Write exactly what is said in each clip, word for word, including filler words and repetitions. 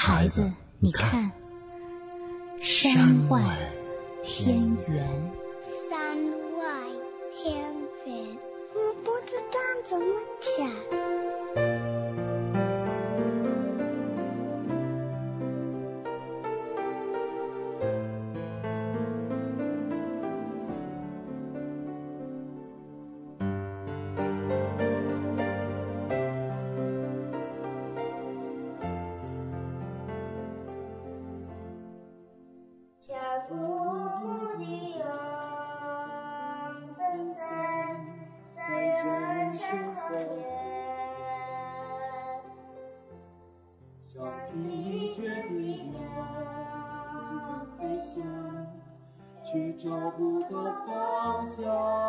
孩子，你看，山外天圆。 山外天圆，我不知道怎么讲。 去找不到方向，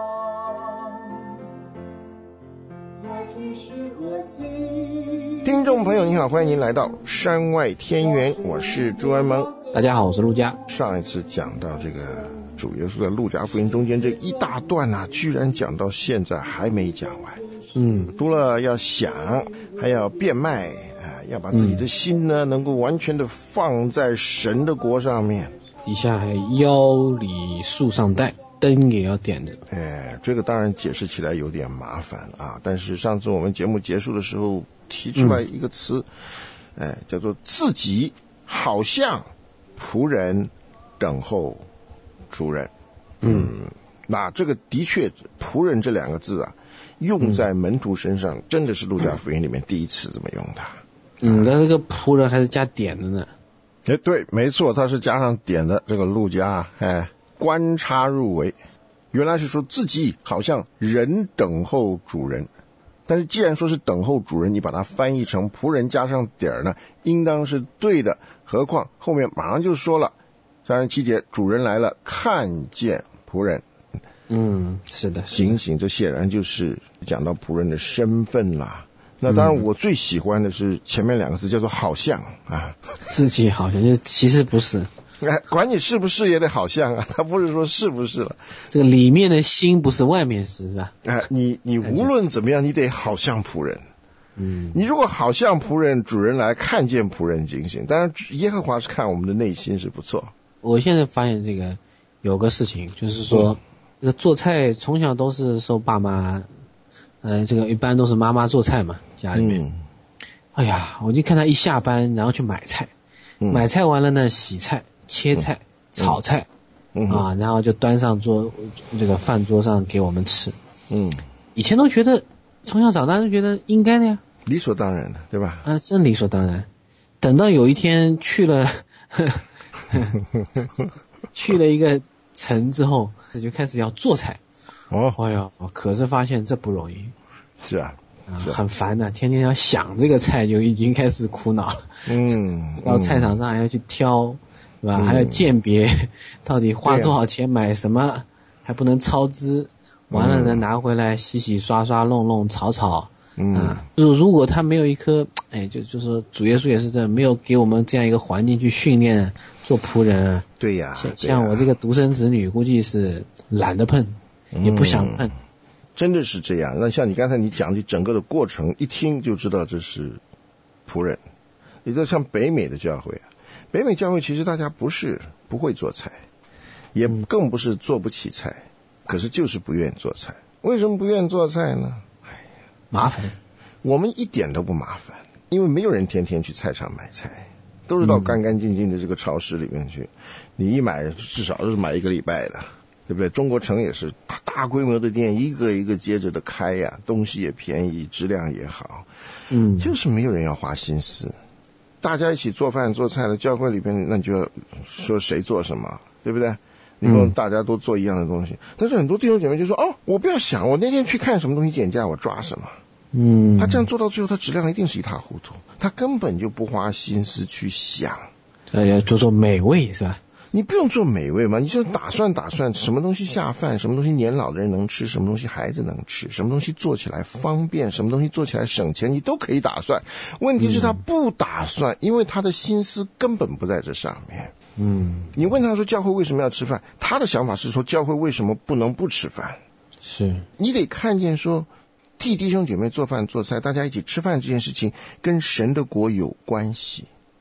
来去是何心。 听众朋友你好，欢迎您来到山外天圆，我是朱安蒙。 大家好，我是陆家。 上一次讲到这个主耶稣在路加福音中间这一大段啊，居然讲到现在还没讲完。 嗯， 除了要想，还要变卖啊、呃，要把自己的心呢、嗯、能够完全的放在神的国上面。 底下还腰里束上带，灯也要点着。 哎，这个当然解释起来有点麻烦啊，但是上次我们节目结束的时候提出来一个词，嗯、哎，叫做自己好像仆人等候主人。嗯，嗯那这个的确仆人这两个字啊，用在门徒身上，嗯、真的是路加福音里面第一次这么用它。 嗯，但这个仆人还是加点的呢。 哎，对，没错，他是加上点的。这个路加，哎，观察入微，原来是说自己好像人等候主人，但是既然说是等候主人，你把它翻译成仆人加上点呢，应当是对的。何况后面马上就说了，三十七节，主人来了，看见仆人。 嗯，是的， 警醒，这显然就是讲到仆人的身份啦。那当然我最喜欢的是前面两个字叫做好像啊， 自己好像就其实不是， 哎，管你是不是也得好像啊，他不是说是不是了， 这个里面的心不是外面是是吧？ 哎，你你无论怎么样你得好像仆人。 嗯， 你如果好像仆人，主人来看见仆人警醒，当然耶和华是看我们的内心是不错。 我现在发现这个有个事情就是说、嗯、这个做菜从小都是受爸妈呃，这个一般都是妈妈做菜嘛，家里面。嗯、哎呀，我就看他一下班，然后去买菜，嗯、买菜完了呢，洗菜、切菜、嗯、炒菜，嗯、啊，然后就端上桌这个饭桌上给我们吃。嗯，以前都觉得从小长大就觉得应该的呀， 理所当然的，对吧？ 啊，真理所当然。等到有一天去了呵呵去了一个城之后，就开始要做菜。哦，哎呀，可是发现这不容易。 是啊，是啊， 很烦的、啊，天天要想这个菜就已经开始苦恼了。嗯，到菜场上还要去挑，是吧？嗯、还要鉴别到底花多少钱买什么，啊、还不能超支。完了呢，拿回来洗洗刷刷弄弄炒炒。嗯，啊，就是如果他没有一颗，哎，就就说主耶稣也是这，没有给我们这样一个环境去训练做仆人。 对呀， 像像我这个独生子女，估计是懒得碰。也不想碰、嗯， 真的是这样。那像你刚才你讲的整个的过程，一听就知道这是仆人。你知道像北美的教会啊，北美教会其实大家不是不会做菜，也更不是做不起菜，可是就是不愿意做菜。为什么不愿意做菜呢？哎呀， 麻烦。 我们一点都不麻烦，因为没有人天天去菜场买菜，都是到干干净净的这个超市里面去。你一买至少是买一个礼拜的。对不对？中国城也是大规模的店，一个一个接着的开呀，东西也便宜，质量也好，嗯，就是没有人要花心思。大家一起做饭做菜的教会里边，那你就要说谁做什么，对不对？你不能大家都做一样的东西。嗯、但是很多弟兄姐妹就说：“哦，我不要想，我那天去看什么东西减价，我抓什么。”嗯，他这样做到最后，他质量一定是一塌糊涂，他根本就不花心思去想。 呃，要做做美味是吧？ 你不用做美味嘛，你就打算打算什么东西下饭，什么东西年老的人能吃，什么东西孩子能吃，什么东西做起来方便，什么东西做起来省钱，你都可以打算。问题是他不打算，因为他的心思根本不在这上面。嗯，你问他说教会为什么要吃饭，他的想法是说教会为什么不能不吃饭。 是， 你得看见说替弟兄姐妹做饭做菜，大家一起吃饭这件事情跟神的国有关系。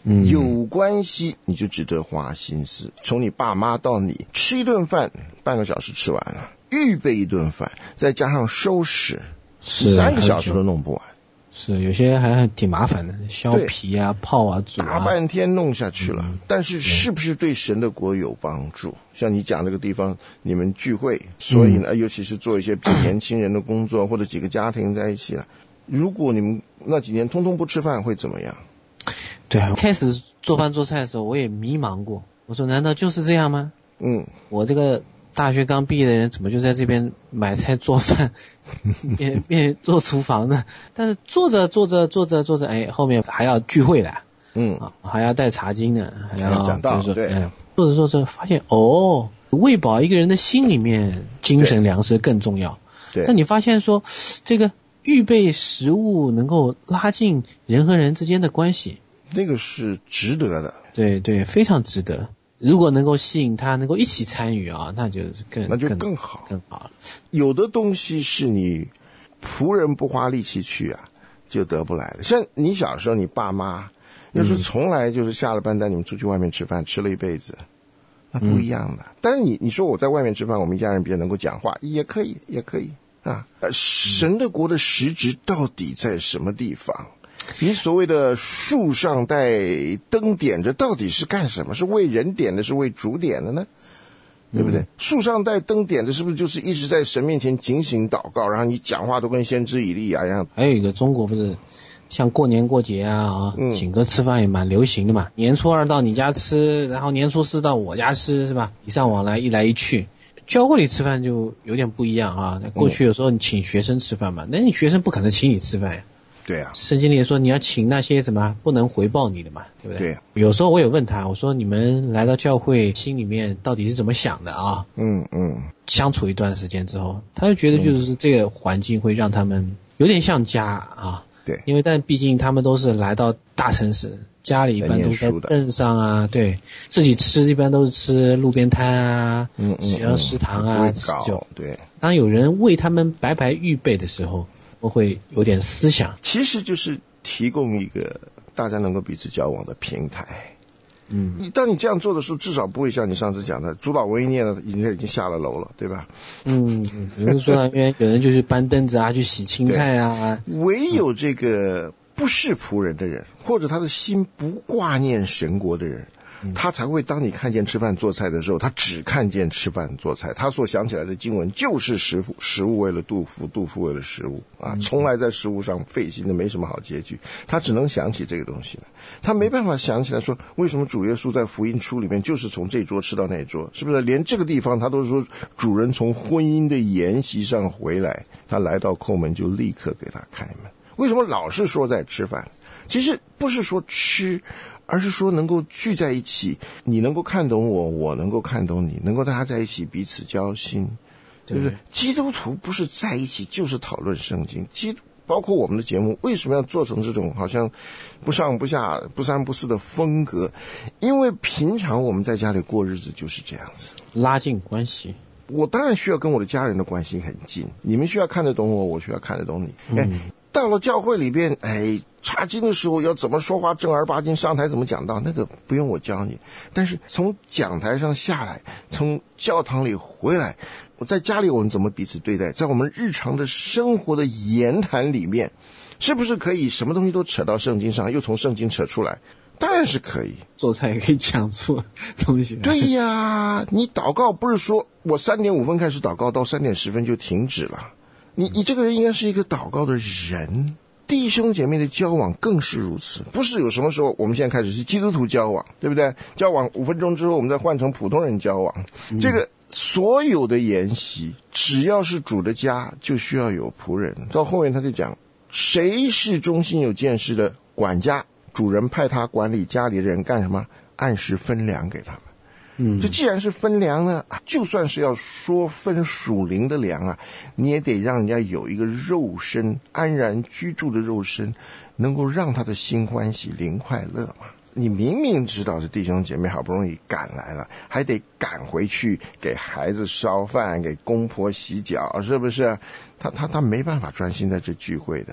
嗯， 有关系你就值得花心思。从你爸妈到你，吃一顿饭半个小时吃完了，预备一顿饭，再加上收拾， 是三个小时都弄不完。 是有些还挺麻烦的，削皮啊、泡啊、煮啊， 大半天弄下去了。 嗯、 但是是不是对神的国有帮助？像你讲这个地方，你们聚会，所以呢，嗯、尤其是做一些比年轻人的工作，或者几个家庭在一起了，如果你们那几年通通不吃饭，会怎么样？ 对啊，开始做饭做菜的时候，我也迷茫过。我说，难道就是这样吗？ 嗯， 我这个大学刚毕业的人，怎么就在这边买菜做饭，变变做厨房呢？但是做着做着做着做着，哎，后面还要聚会的， 嗯， 啊，还要带茶巾呢，还要讲道，对， 哎，做着做着发现，哦，喂饱一个人的心里面，精神粮食更重要。 对， 但你发现说，这个预备食物能够拉近人和人之间的关系， 那个是值得的。 对对，非常值得。如果能够吸引他能够一起参与啊，那就是更那就更好更好了。 有的东西是你仆人不花力气去啊，就得不来的。像你小时候，你爸妈要是从来就是下了班带你们出去外面吃饭，吃了一辈子，那不一样的。嗯、但是你你说我在外面吃饭，我们一家人比较能够讲话，也可以，也可以啊。神的国的实质到底在什么地方？你所谓的树上带灯点着，到底是干什么？是为人点的，是为主点的呢？对不对？嗯、树上带灯点的，是不是就是一直在神面前警醒祷告，然后你讲话都跟先知以利亚一样？ 还有一个中国不是像过年过节啊啊，嗯、请客吃饭也蛮流行的嘛。年初二到你家吃，然后年初四到我家吃，是吧？礼尚往来，一来一去。教会里吃饭就有点不一样啊。过去有时候你请学生吃饭嘛，那你学生不可能请你吃饭呀。 对啊， 圣经里也说你要请那些什么不能回报你的嘛，对不对？ 对。 有时候我有问他，我说你们来到教会心里面到底是怎么想的啊？ 嗯嗯。 相处一段时间之后，他就觉得就是这个环境会让他们有点像家啊。 对。 因为但毕竟他们都是来到大城市，家里一般都在镇上啊，对，自己吃一般都是吃路边摊啊， 嗯嗯， 学校食堂啊， 就对。 当有人为他们白白预备的时候，我会有点思想， 其实就是提供一个大家能够彼此交往的平台。嗯，你当你这样做的时候，至少不会像你上次讲的，主导文一念了，已经已经下了楼了，对吧？ 嗯，有人说那边有人就去搬凳子啊，去洗青菜啊。 唯有这个不是仆人的人，或者他的心不挂念神国的人，他才会当你看见吃饭做菜的时候，他只看见吃饭做菜，他所想起来的经文就是食物，食物为了肚腹，肚腹为了食物啊，从来在食物上费心的没什么好结局，他只能想起这个东西了，他没办法想起来说为什么主耶稣在福音书里面就是从这桌吃到那桌，是不是？连这个地方他都说主人从婚姻的筵席上回来，他来到叩门就立刻给他开门。为什么老是说在吃饭？其实不是说吃，而是说能够聚在一起，你能够看懂我，我能够看懂你，能够大家在一起彼此交心，对不对？基督徒不是在一起就是讨论圣经，基督包括我们的节目为什么要做成这种好像不上不下不三不四的风格？因为平常我们在家里过日子就是这样子， 拉近关系。 我当然需要跟我的家人的关系很近，你们需要看得懂我，我需要看得懂你。嗯、哎，到了教会里边，哎，查经的时候要怎么说话，正儿八经上台怎么讲道，那个不用我教你。但是从讲台上下来，从教堂里回来，我在家里我们怎么彼此对待，在我们日常的生活的言谈里面，是不是可以什么东西都扯到圣经上，又从圣经扯出来？当然是可以， 做菜也可以讲出东西来。 对呀，你祷告不是说我三点五分开始祷告，到三点十分就停止了。你你这个人应该是一个祷告的人，弟兄姐妹的交往更是如此。不是有什么时候我们现在开始是基督徒交往，对不对？交往五分钟之后，我们再换成普通人交往。嗯、这个所有的筵席，只要是主的家，就需要有仆人。到后面他就讲，谁是忠心有见识的管家？主人派他管理家里的人干什么？按时分粮给他们。嗯，这既然是分粮呢，就算是要说分属灵的粮啊，你也得让人家有一个肉身安然居住的肉身，能够让他的心欢喜灵快乐嘛。你明明知道是弟兄姐妹好不容易赶来了，还得赶回去给孩子烧饭，给公婆洗脚，是不是？他他他没办法专心在这聚会的。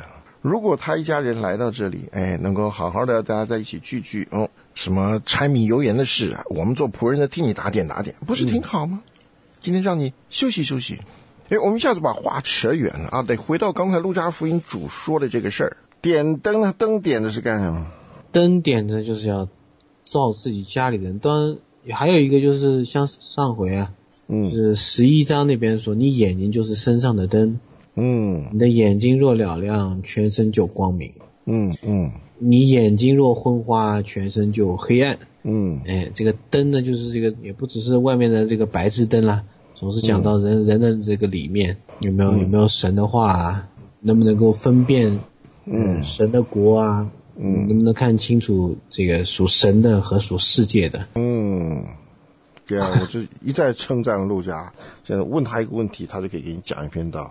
如果他一家人来到这里，哎，能够好好的大家在一起聚聚，哦，什么柴米油盐的事啊，我们做仆人的替你打点打点，不是挺好吗？嗯、今天让你休息休息。哎，我们一下子把话扯远了啊，得回到刚才路加福音主说的这个事儿。点灯呢，灯点的是干什么？ 灯点的就是要照自己家里人。当然还有一个就是像上回啊，嗯，就是十一章那边说，你眼睛就是身上的灯。嗯，你的眼睛若嘹亮，全身就光明。嗯嗯，你眼睛若昏花，全身就黑暗。嗯，哎，这个灯呢，就是这个也不只是外面的这个白炽灯啦，总是讲到人、嗯、人的这个里面有没有、嗯、有没有神的话啊，能不能够分辨嗯神的国啊，嗯，能不能看清楚这个属神的和属世界的。 嗯，对啊，我就一再称赞路加，现在问他一个问题，他就可以给你讲一篇道。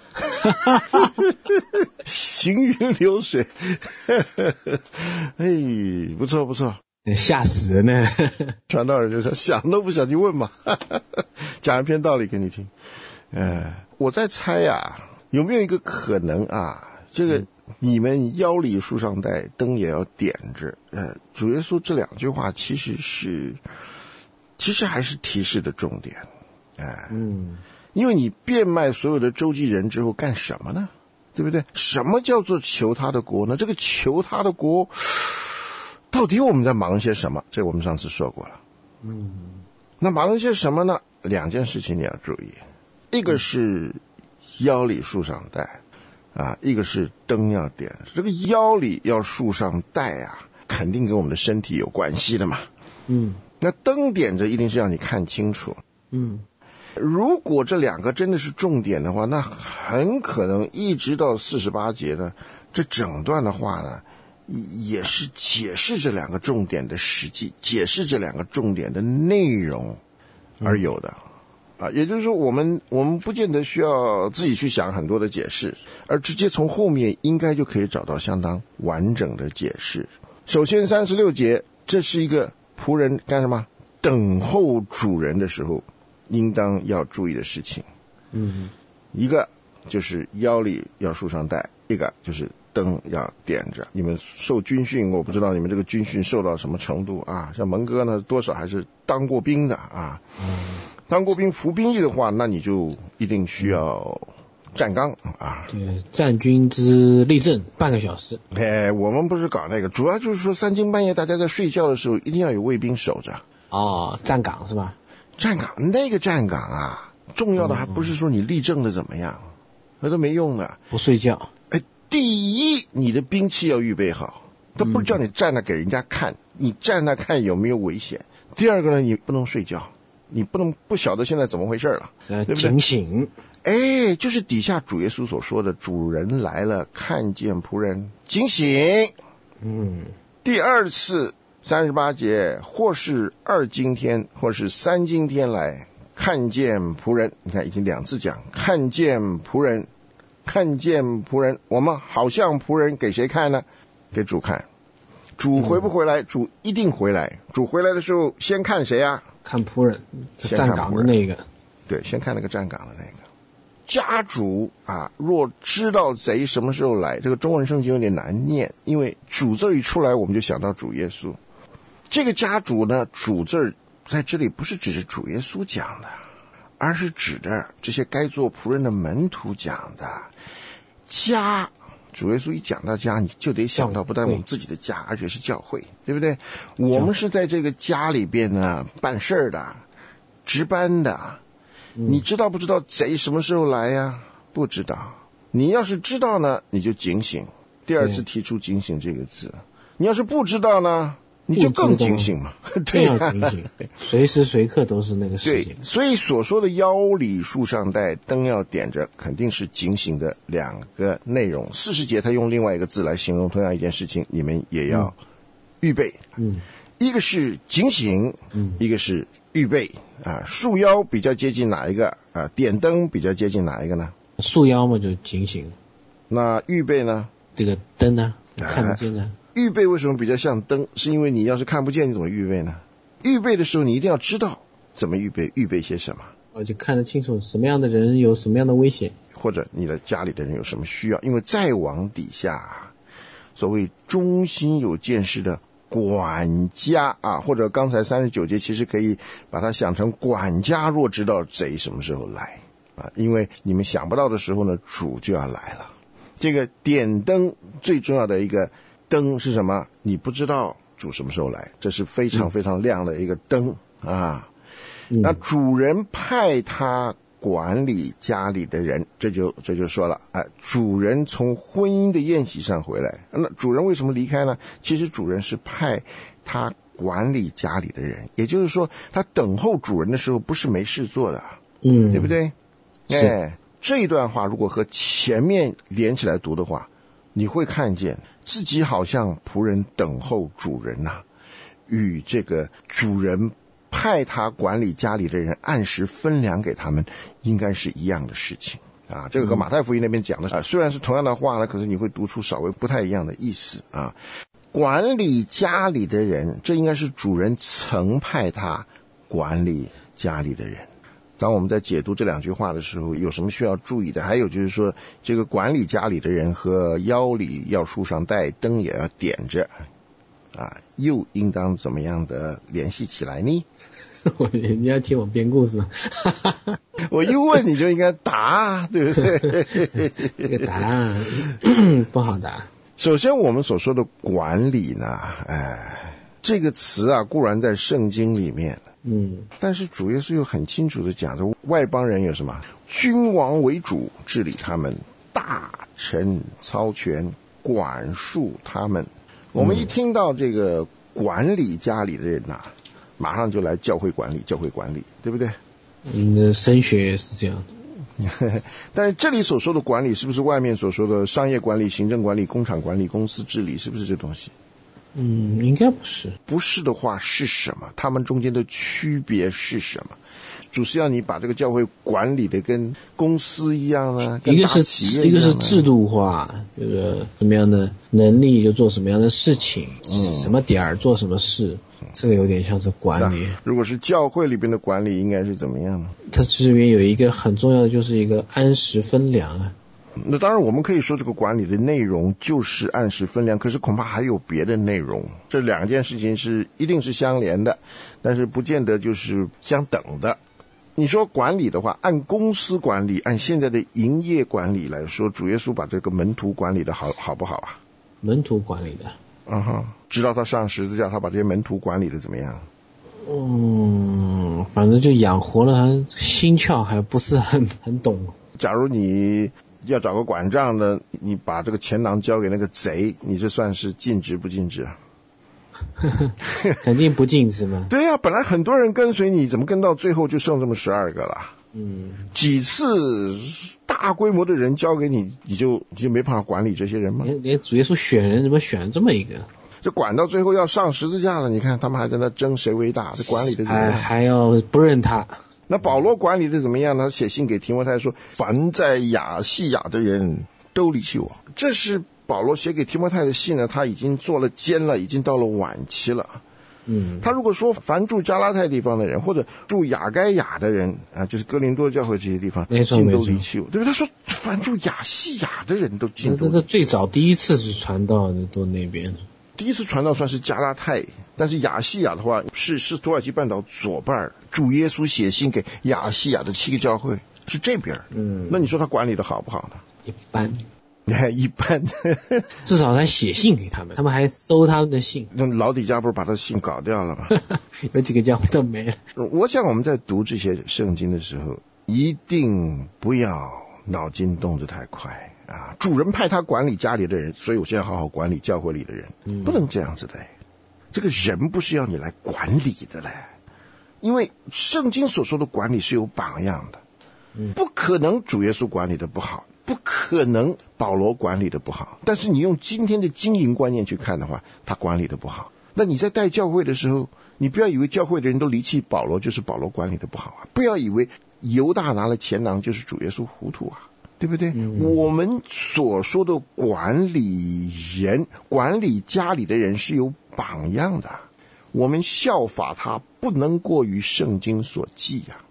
行云流水，哎，不错不错， 吓死人呢！ 传道人就说想都不想就问嘛，讲一篇道理给你听。呃，我在猜啊，有没有一个可能啊，这个你们腰里束上带，灯也要点着。呃，主耶稣这两句话其实是，其实还是提示的重点。哎、呃，嗯。因为你变卖所有的周济人之后干什么呢？对不对？什么叫做求他的国呢？这个求他的国到底我们在忙些什么？这我们上次说过了。嗯，那忙些什么呢？两件事情你要注意，一个是腰里束上带啊，一个是灯要点。这个腰里要束上带啊，肯定跟我们的身体有关系的嘛。嗯，那灯点着一定是让你看清楚。嗯。如果这两个真的是重点的话，那很可能一直到四十八节呢，这整段的话呢，也是解释这两个重点的实际，解释这两个重点的内容而有的。嗯、啊，也就是说，我们我们不见得需要自己去想很多的解释，而直接从后面应该就可以找到相当完整的解释。首先三十六节，这是一个仆人干什么？等候主人的时候应当要注意的事情。嗯，一个就是腰里要束上带，一个就是灯要点着。你们受军训，我不知道你们这个军训受到什么程度啊？像蒙哥呢，多少还是当过兵的啊。嗯，当过兵服兵役的话，那你就一定需要站岗啊。 对，站军之立正半个小时。 哎，我们不是搞那个，主要就是说三更半夜大家在睡觉的时候，一定要有卫兵守着。 哦，站岗是吧？ 站岗，那个站岗啊，重要的还不是说你立正的怎么样，那都没用的。 不睡觉。 哎，第一，你的兵器要预备好，他不是叫你站那给人家看，嗯、你站那看有没有危险。第二个呢，你不能睡觉，你不能不晓得现在怎么回事了， 呃、对不对？警醒。 哎，就是底下主耶稣所说的，主人来了，看见仆人，警醒。嗯。第二次。三十八节，或是二今天，或是三今天来看见仆人，你看已经两次讲看见仆人，看见仆人，我们好像仆人给谁看呢？给主看。主回不回来？嗯、主一定回来。主回来的时候，先看谁啊？ 看仆人，站岗的那个。 对，先看那个站岗的那个。家主啊，若知道贼什么时候来，这个中文圣经有点难念，因为主字一出来，我们就想到主耶稣。这个家主呢，主字在这里不是指着主耶稣讲的，而是指着这些该做仆人的门徒讲的。家，主耶稣一讲到家，你就得想到不但我们自己的家，而且是教会，对不对？我们是在这个家里边呢办事的，值班的。嗯、你知道不知道贼什么时候来呀？不知道。你要是知道呢，你就警醒。第二次提出警醒这个字。你要是不知道呢，你就更警醒嘛。对呀、啊， 警醒，随时随刻都是那个事情。 对，所以所说的腰里束上带，灯要点着，肯定是警醒的两个内容。四十节他用另外一个字来形容同样一件事情，你们也要预备。嗯，一个是警醒，嗯，一个是预备啊。束腰比较接近哪一个啊？点灯比较接近哪一个呢？ 束腰嘛，就警醒。 那预备呢？ 这个灯呢？看不见的。啊预备为什么比较像灯？是因为你要是看不见，你怎么预备呢？预备的时候，你一定要知道怎么预备，预备些什么。 我就看得清楚什么样的人有什么样的危险， 或者你的家里的人有什么需要。因为再往底下，所谓忠心有见识的管家啊，或者刚才三十九节其实可以把它想成管家若知道贼什么时候来啊，因为你们想不到的时候呢，主就要来了。这个点灯最重要的一个灯是什么？你不知道主什么时候来，这是非常非常亮的一个灯啊。 嗯、 那主人派他管理家里的人，这就这就说了，哎，主人从婚姻的宴席上回来，那主人为什么离开呢？其实主人是派他管理家里的人，也就是说，他等候主人的时候不是没事做的， 嗯， 对不对？哎，这一段话如果和前面连起来读的话，你会看见自己好像仆人等候主人呐、啊，与这个主人派他管理家里的人按时分粮给他们应该是一样的事情啊。这个和马太福音那边讲的啊，虽然是同样的话呢，可是你会读出稍微不太一样的意思啊。管理家里的人，这应该是主人曾派他管理家里的人。当我们在解读这两句话的时候，有什么需要注意的？还有就是说，这个管理家里的人和腰里要束上带灯也要点着啊，又应当怎么样的联系起来呢？ 你要听我编故事吗？ 我一问你就应该答，对不对？ 这个答案不好答。 首先我们所说的管理呢，哎，这个词啊固然在圣经里面， 嗯， 但是主耶稣又很清楚的讲着，外邦人有什么？君王为主治理他们，大臣操权管束他们。我们一听到这个管理家里的人呐、啊，马上就来教会管理，教会管理，对不对？ 嗯，神学是这样的。 但是这里所说的管理，是不是外面所说的商业管理、行政管理、工厂管理、公司治理，是不是这东西？ 嗯，应该不是。 不是的话是什么？他们中间的区别是什么？主是要你把这个教会管理的跟公司一样呢？ 一个是一个是制度化，就是什么样的能力就做什么样的事情，嗯、什么点儿做什么事，这个有点像是管理。 如果是教会里边的管理，应该是怎么样呢？ 它这里面有一个很重要的，就是一个按时分粮啊。 那当然我们可以说这个管理的内容就是按时分粮，可是恐怕还有别的内容，这两件事情是一定是相连的，但是不见得就是相等的。你说管理的话，按公司管理，按现在的营业管理来说，主耶稣把这个门徒管理的好好不好啊？ 门徒管理的嗯哼，直到他上十字架，他把这些门徒管理的怎么样？ 嗯，反正就养活了他，心窍还不是很很懂。 假如你要找个管账的，你把这个钱囊交给那个贼，你这算是尽职不尽职啊？ 肯定不尽职嘛。 对呀、啊，本来很多人跟随你，怎么跟到最后就剩这么十二个了？ 嗯， 几次大规模的人交给你，你就你就没办法管理这些人吗？ 连连主耶稣选人怎么选这么一个？ 这管到最后要上十字架了，你看他们还在那争谁为大，这管理的怎么样？ 还还要不认他。 那保罗管理的怎么样呢？他写信给提摩太说，凡在亚细亚的人都离弃我。这是保罗写给提摩太的信呢，他已经做了监了，已经到了晚期了。 嗯， 他如果说凡住加拉太地方的人，或者住亚该亚的人啊，就是哥林多教会这些地方，尽都离弃我，对不对？他说凡住亚细亚的人都尽都离弃我。 这这最早第一次是传道的都那边。 第一次传道算是加拉太，但是亚细亚的话是是土耳其半岛左半，主耶稣写信给亚细亚的七个教会是这边。 嗯， 那你说他管理的好不好呢？ 一般， 一般。 至少他写信给他们，他们还收他们的信。 那老底家不是把他信搞掉了吗？ 有几个教会都没了。 我想我们在读这些圣经的时候，一定不要脑筋动得太快。啊，主人派他管理家里的人，所以我现在好好管理教会里的人， 嗯、 不能这样子的。这个人不是要你来管理的嘞，因为圣经所说的管理是有榜样的， 嗯、 不可能主耶稣管理的不好，不可能保罗管理的不好。但是你用今天的经营观念去看的话，他管理的不好。那你在带教会的时候，你不要以为教会的人都离弃保罗就是保罗管理的不好啊，不要以为犹大拿了钱囊就是主耶稣糊涂啊。对不对、嗯、我们所说的管理人管理家里的人是有榜样的，我们效法他不能过于圣经所记啊。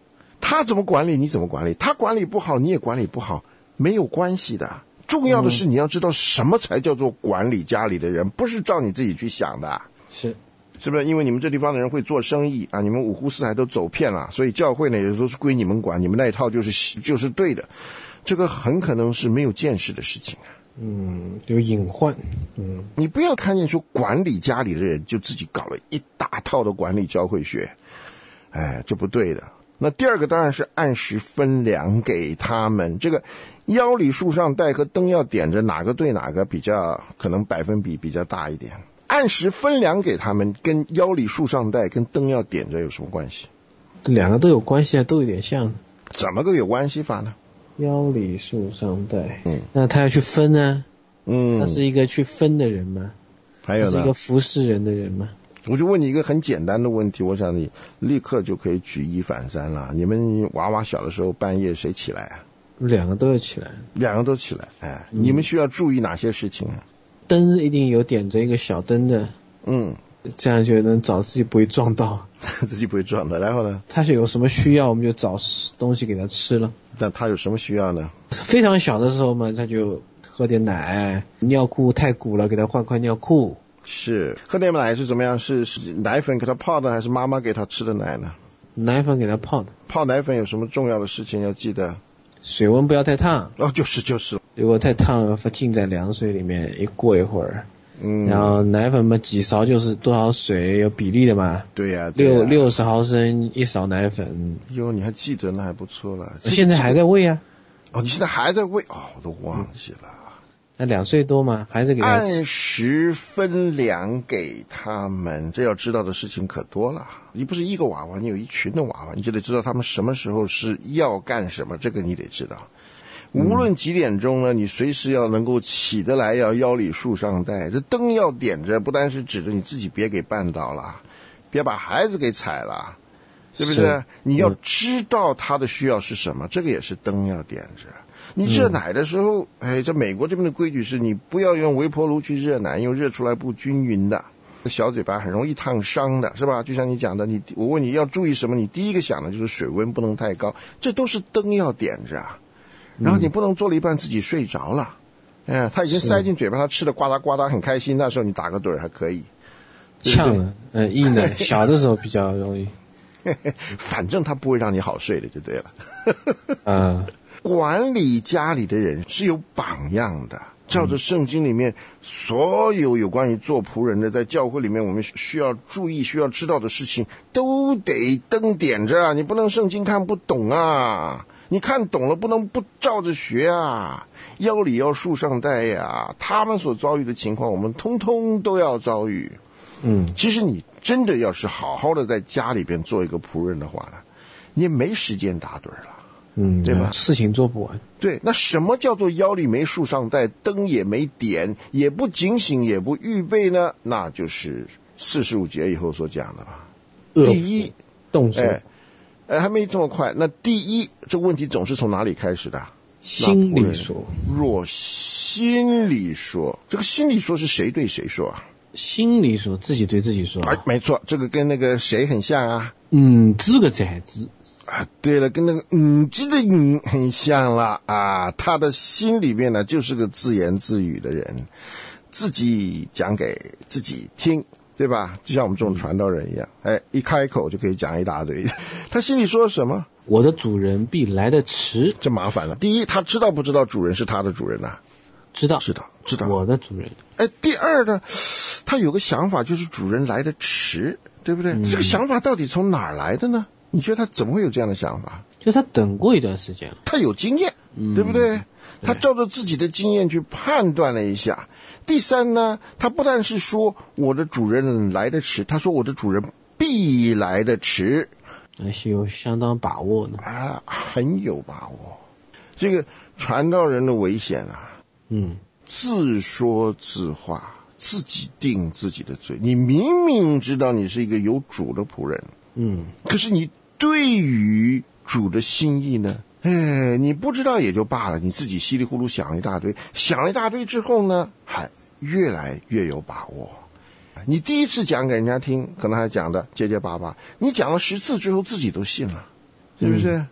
他怎么管理你怎么管理，他管理不好你也管理不好，没有关系的。重要的是你要知道什么才叫做管理家里的人，不是照你自己去想的。 是是不是？因为你们这地方的人会做生意啊，你们五湖四海都走遍了，所以教会呢也都是归你们管，你们那一套就是就是对的。这个很可能是没有见识的事情啊。 嗯，有隐患。嗯， 你不要看见说管理家里的人就自己搞了一大套的管理教会学，哎，这不对的。那第二个当然是按时分粮给他们。这个腰里束上带和灯要点着，哪个对哪个比较可能百分比比较大一点？按时分粮给他们跟腰里束上带跟灯要点着有什么关系？ 两个都有关系啊，都有点像。 怎么个有关系法呢？ 腰里束上带， 嗯， 那他要去分呢？ 嗯， 他是一个去分的人吗？ 还有呢？ 他是一个服侍人的人吗？ 我就问你一个很简单的问题，我想你立刻就可以举一反三了。你们娃娃小的时候半夜谁起来啊？ 两个都要起来。 两个都起来，哎， 嗯、 你们需要注意哪些事情啊？ 灯一定有点着一个小灯的， 嗯， 这样就能找自己不会撞到， 自己不会撞的。然后呢？ 他是有什么需要，我们就找东西给他吃了。 但他有什么需要呢？ 非常小的时候嘛，他就喝点奶，尿裤太鼓了，给他换块尿裤。 是喝点奶是怎么样？是是奶粉给他泡的，还是妈妈给他吃的奶呢？ 奶粉给他泡的。 泡奶粉有什么重要的事情要记得？ 水温不要太烫。 哦，就是就是。 如果太烫了，浸在凉水里面，一过一会儿， 嗯， 然后奶粉嘛几勺就是多少水，有比例的嘛。 对呀、啊， 六六十毫升一勺奶粉。 哟，你还记得那还不错了。 现在还在喂啊？ 哦，你现在还在喂？哦，我都忘记了。 那两岁多嘛，还是给他按时分粮给他们，这要知道的事情可多了。你不是一个娃娃，你有一群的娃娃，你就得知道他们什么时候是要干什么，这个你得知道。无论几点钟呢，你随时要能够起得来，要腰里束上带，这灯要点着，不单是指着你自己别给绊倒了，别把孩子给踩了，是不是？是你要知道他的需要是什么，这个也是灯要点着。你热奶的时候，哎，这美国这边的规矩是你不要用微波炉去热奶，因为热出来不均匀的，小嘴巴很容易烫伤的，是吧？就像你讲的，你我问你要注意什么，你第一个想的就是水温不能太高，这都是灯要点着。然后你不能做了一半自己睡着了，哎，他已经塞进嘴巴，他吃的呱嗒呱嗒很开心，那时候你打个盹还可以。 呛了，呃，溢奶，小的时候比较容易。 反正他不会让你好睡的，就对了。 啊。 管理家里的人是有榜样的，照着圣经里面所有有关于做仆人的，在教会里面我们需要注意需要知道的事情都得灯点着，你不能圣经看不懂啊，你看懂了不能不照着学啊，腰里要束上带呀，他们所遭遇的情况我们通通都要遭遇。 嗯， 其实你真的要是好好的在家里边做一个仆人的话呢，你也没时间打盹了。 嗯， 对吧？ 事情做不完。 对，那什么叫做腰里没束上带，灯也没点，也不警醒，也不预备呢？那就是四十五节以后所讲的吧。第一， 动手， 哎，哎，还没这么快。那第一，这个问题总是从哪里开始的？ 心里说。 若心里说，这个心里说是谁对谁说啊？ 心里说，自己对自己说。 哎，没错，这个跟那个谁很像啊？ 嗯，知个才知。 啊，对了，跟那个嗯记的嗯很像了啊，他的心里面呢就是个自言自语的人，自己讲给自己听，对吧？就像我们这种传道人一样，哎，一开口就可以讲一大堆。他心里说什么？ 我的主人必来得迟。 这麻烦了。第一，他知道不知道主人是他的主人啊？ 知道， 知道，知道。 我的主人。 哎，第二呢，他有个想法，就是主人来得迟，对不对？嗯、这个想法到底从哪儿来的呢？你觉得他怎么会有这样的想法？ 就他等过一段时间， 他有经验， 嗯、 对不对？他照着自己的经验去判断了一下。第三呢，他不但是说我的主人来得迟，他说我的主人必来得迟， 还是有相当把握的啊，很有把握。这个传道人的危险啊， 嗯， 自说自话，自己定自己的罪。你明明知道你是一个有主的仆人。 嗯， 可是你对于主的心意呢？哎，你不知道也就罢了，你自己稀里糊涂想一大堆，想了一大堆之后呢，还越来越有把握。你第一次讲给人家听，可能还讲的结结巴巴，你讲了十次之后自己都信了，是不是？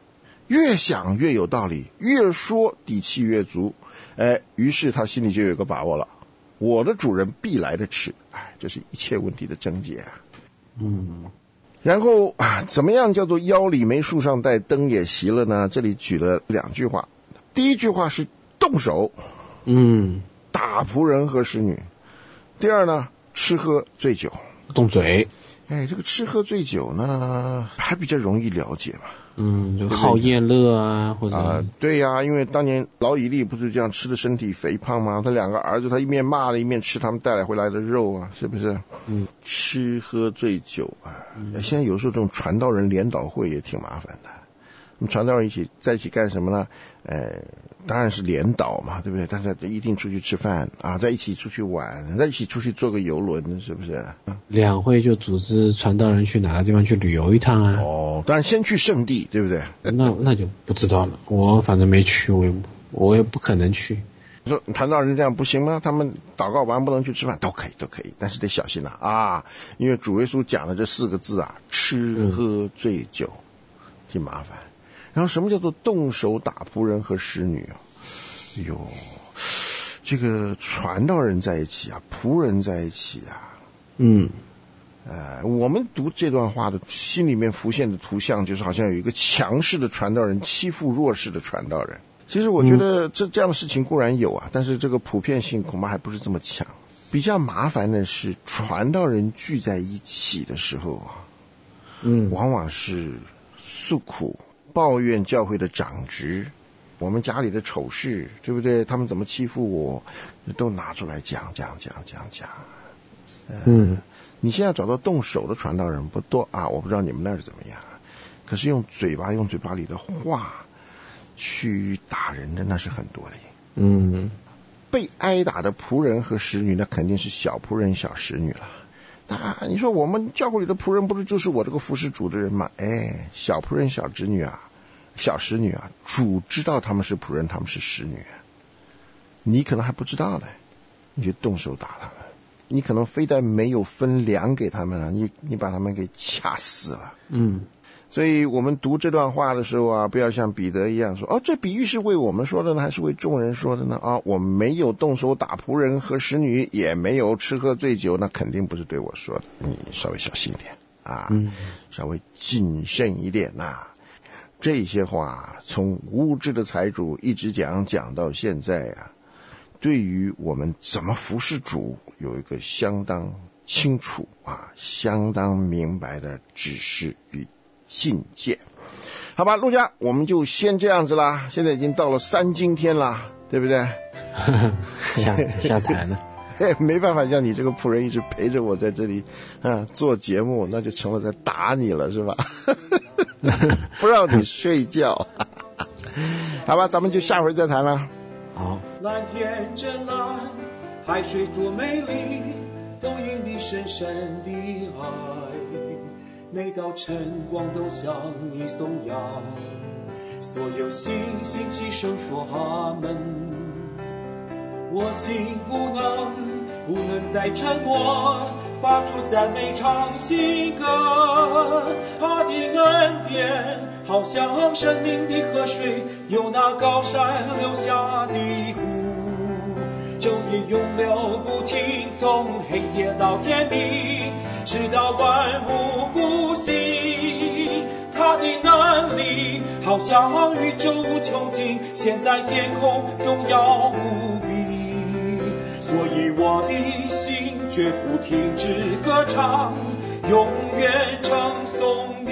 越想越有道理，越说底气越足。哎，于是他心里就有个把握了，我的主人必来的迟。哎，这是一切问题的症结啊。 嗯。 然后啊，怎么样叫做腰里没树上带，灯也熄了呢？这里举了两句话。第一句话是动手， 嗯， 打仆人和使女。第二呢，吃喝醉酒， 动嘴。 哎，这个吃喝醉酒呢，还比较容易了解嘛。 嗯，就好宴乐啊，或者啊、呃，对呀、啊，因为当年老以利不是这样吃的身体肥胖吗？他两个儿子，他一面骂了一面吃他们带来回来的肉啊，是不是？ 嗯， 吃喝醉酒啊，嗯、现在有时候这种传道人联导会也挺麻烦的。我们传道人一起在一起干什么呢？呃，当然是联导嘛，对不对？大家一定出去吃饭啊，在一起出去玩，在一起出去坐个游轮，是不是？ 两会就组织传道人去哪个地方去旅游一趟啊？ 哦，当然先去圣地，对不对？ 那那就不知道了，我反正没去，我也我也不可能去。 说传道人这样不行吗？他们祷告完不能去吃饭，都可以，都可以，但是得小心了 啊, 啊！因为主耶稣讲了这四个字啊，吃喝醉酒，嗯、挺麻烦。然后什么叫做动手打仆人和使女啊？哎呦，这个传道人在一起啊，仆人在一起啊， 嗯， 呃，我们读这段话的心里面浮现的图像，就是好像有一个强势的传道人欺负弱势的传道人。其实我觉得这这样的事情固然有啊，但是这个普遍性恐怕还不是这么强。比较麻烦的是传道人聚在一起的时候啊， 嗯， 往往是诉苦。抱怨教会的长职，我们家里的丑事，对不对？他们怎么欺负我，都拿出来讲讲讲讲讲。呃、 嗯， 你现在找到动手的传道人不多啊，我不知道你们那儿怎么样。可是用嘴巴，用嘴巴里的话去打人的那是很多的。 嗯， 被挨打的仆人和使女，那肯定是小仆人、小使女了。那你说我们教会里的仆人不是就是我这个服侍主的人吗？哎，小仆人、小侄女啊，小使女啊，主知道他们是仆人，他们是使女，你可能还不知道呢，你就动手打他们，你可能非但没有分粮给他们啊，你你把他们给掐死了。 嗯， 所以我们读这段话的时候啊，不要像彼得一样说，哦，这比喻是为我们说的呢，还是为众人说的呢？啊，我没有动手打仆人和使女，也没有吃喝醉酒，那肯定不是对我说的。你稍微小心一点啊， 嗯、 稍微谨慎一点呐、啊。这些话从无知的财主一直讲讲到现在啊，对于我们怎么服侍主有一个相当清楚啊、相当明白的指示与境界。好吧，陆家，我们就先这样子啦。现在已经到了三更天了，对不对？ 下下台了。 没办法，让你这个仆人一直陪着我在这里啊做节目，那就成了在打你了，是吧？不让你睡觉。好吧，咱们就下回再谈了。 好。 蓝天真蓝，海水多美丽，都因你深深的爱。每道晨光都向你颂扬，所有星星齐声说阿门。我心不能不能再沉默，发出赞美唱新歌。他的恩典好像生命的河水，由那高山流下的湖，昼夜永流不停，从黑夜到天明，直到万物复兴。他的能力好像宇宙无穷尽，现在天空荣耀无比。所以我的心绝不停止歌唱，永远称颂